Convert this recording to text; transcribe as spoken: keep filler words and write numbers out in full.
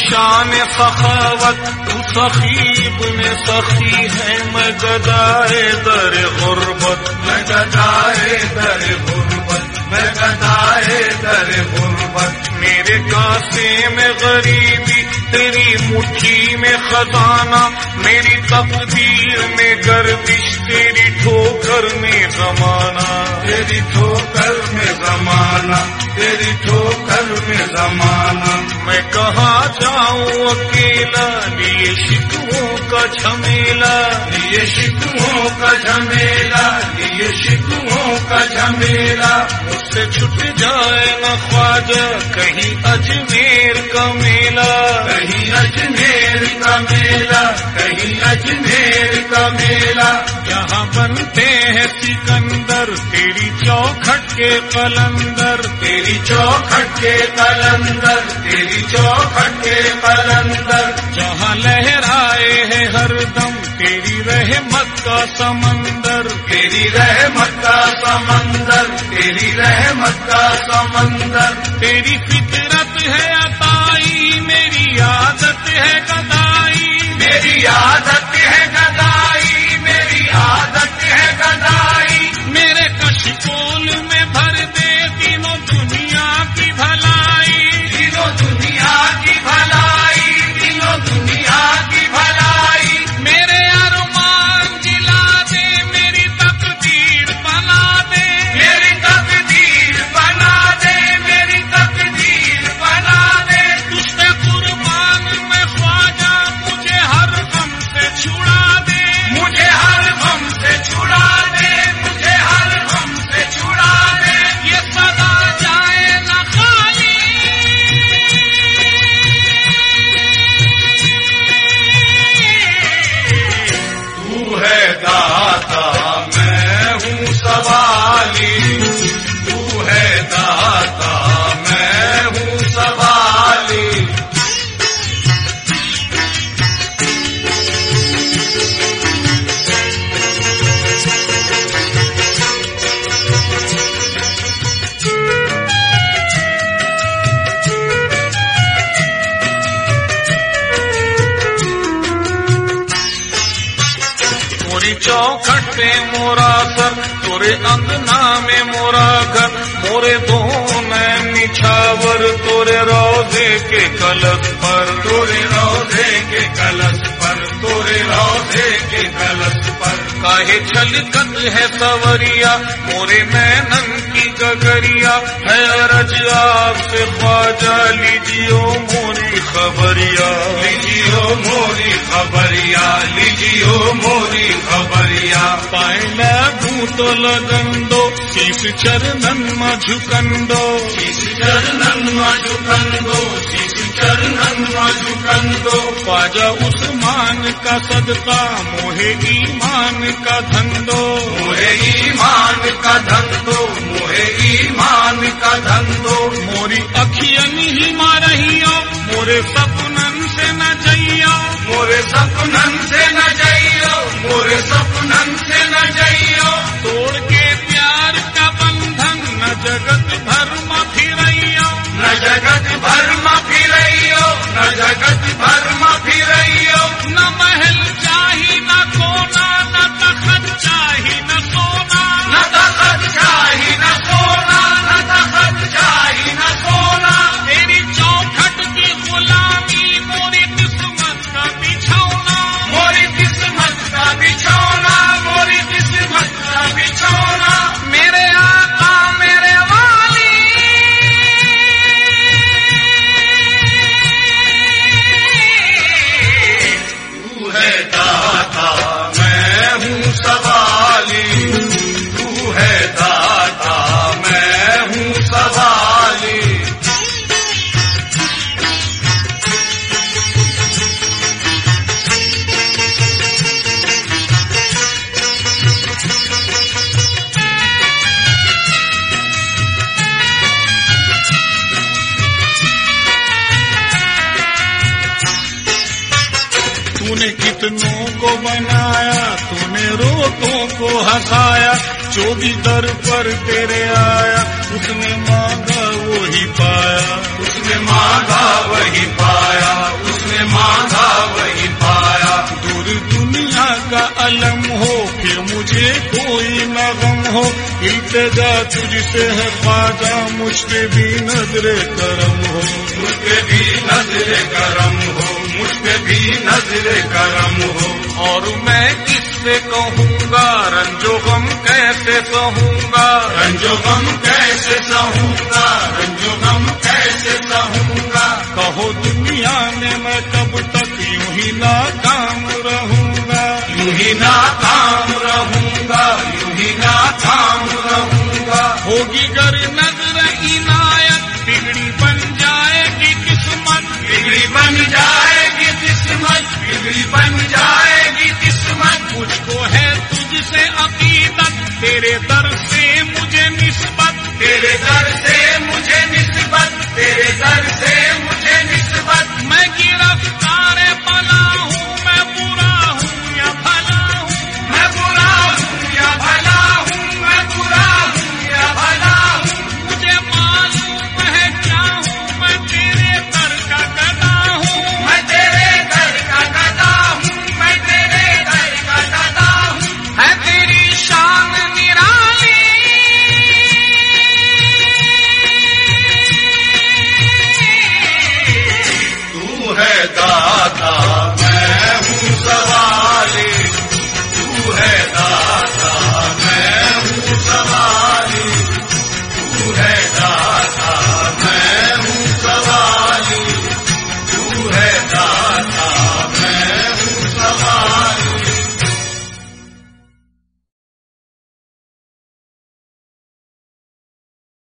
शान सखावत, तू सखीब ने सखी है, मैं गदाए दर गुर्बत, मैं गदाए दर गुर्बत, मैं गदाए दर गुर्बत। मेरे कासे में गरीबी, तेरी मुट्ठी में खजाना, मेरी तकदीर में गर्दिश, तेरी ठोकर में जमाना, तेरी ठोकर में जमाना, तेरी ठोकर में जमाना। मैं कहाँ जाऊँ अकेला, लिए शिकवों का झमेला, लिए शिकवों का झमेला, लिए शिकवों का झमेला। मुझसे छूट जाए न ख्वाजा कहीं अजमेर का मेला, कहीं अजमेर का मेला, कहीं अजमेर का मेला। यहाँ बनते हैं सिकंदर, तेरी चौखट के कलंदर, तेरी चौखट के कलंदर, तेरी चौखट के कलंदर। जहाँ लहराए है हरदम तेरी रहमत का समंदर, तेरी रहमत का समंदर, तेरी रहमत का समंदर। तेरी फितरत है अताई, मेरी आदत है गदाई, मेरी आदत है गदाई, मेरी आदत है गदाई। मेरे कशकोल में भर दे तीनों दुनिया की भलाई, तीनों दुनिया की भलाई, तीनों दुनिया की भलाई। मेरे अरमान जिला दे, मेरी तकदीर बना दे, मेरी तकदीर बना दे, मेरी तकदीर बना दे। तुझसे कुर्बान मैं ख्वाजा, मुझे हर गम से छुड़ा दे, मुझे हर गम से छुड़ा दे, मुझे हर गम से छुड़ा दे। ये सदा जाए न खाली, तू है दाता मैं हूँ सवाली, तू है दाता मैं हूँ सवाली। मोरी चौखट पे मोरा सर, तोरे अंगना में मोरा घर, मोरे दो नैन निछावर, तोरे रोजे के कलश पर, तोरे रोजे के कलश पर, तोरे रोजे के कलश पर। काहे छलकत है सवरिया, मोरे नैनन की गगरिया, है अरज आपसे ख्वाजा, लीजियो मोरी खबरिया, लीजियो मोरी खबरिया, लीजियो मोरी खबरिया। पायला भूतो लगंदो, शीश चरणन में झुकंदो, शीश चरणन में झुकंदो, शीश चरणन में झुकंदो। ख्वाजा उस्मान का सदका, मोहे ईमान का धंधो, मोहे ईमान का धंधो, मोहे ईमान का धंधो। मोरी अखियन ही मारहियो, मोरे सपनन से न जइयो, मोरे सपनन से न जइयो, मोरे सपनन से न जइयो। तोड़ के प्यार का बंधन, न जगत भर में फिरइयो, न जगत भर में फिरइयो, न जगत भर में फिरइयो। न महल चाही न कोना, न तखत चाही न सोना, न तखत चाही न सोना, न तखत चाही न सोना। तेरी चौखट की गुलामी, मोरी किस्मत का बिछौना, मोरी किस्मत का बिछौना, मोरी किस्मत का बिछौना। मेरे आका मेरे वाली, तू है दाता मैं हूँ सवाली, तू है दाता मैं हूँ सवाली। तूने कितनों को बनाया, तूने रोतों को हंसाया, जो भी दर पर तेरे आया, उसने मांगा वही पाया, उसने मांगा वही पाया, इल्तिजा तुझसे है ख्वाजा, मुझ पे भी नजरे करम हो, मुझ पे भी नजरे करम हो, मुझ पे भी नजरे करम हो। और मैं किससे कहूँगा रंजो गम कैसे सहूँगा, रंजो गम कैसे सहूँगा, रंजो गम कैसे सहूँगा। कहो दुनिया में मैं कब तक यूं ही नाकाम रहूँगा, यूं ही नाकाम रहूँगा, यूं ही नाकाम रहूँगा। होगी गर नजर इनायत, बिगड़ी बन जाएगी किस्मत, बिगड़ी बन जाएगी किस्मत, बिगड़ी बन जाएगी किस्मत। मुझको है तुझसे अकीदत, तेरे दर से मुझे निस्बत, तेरे दर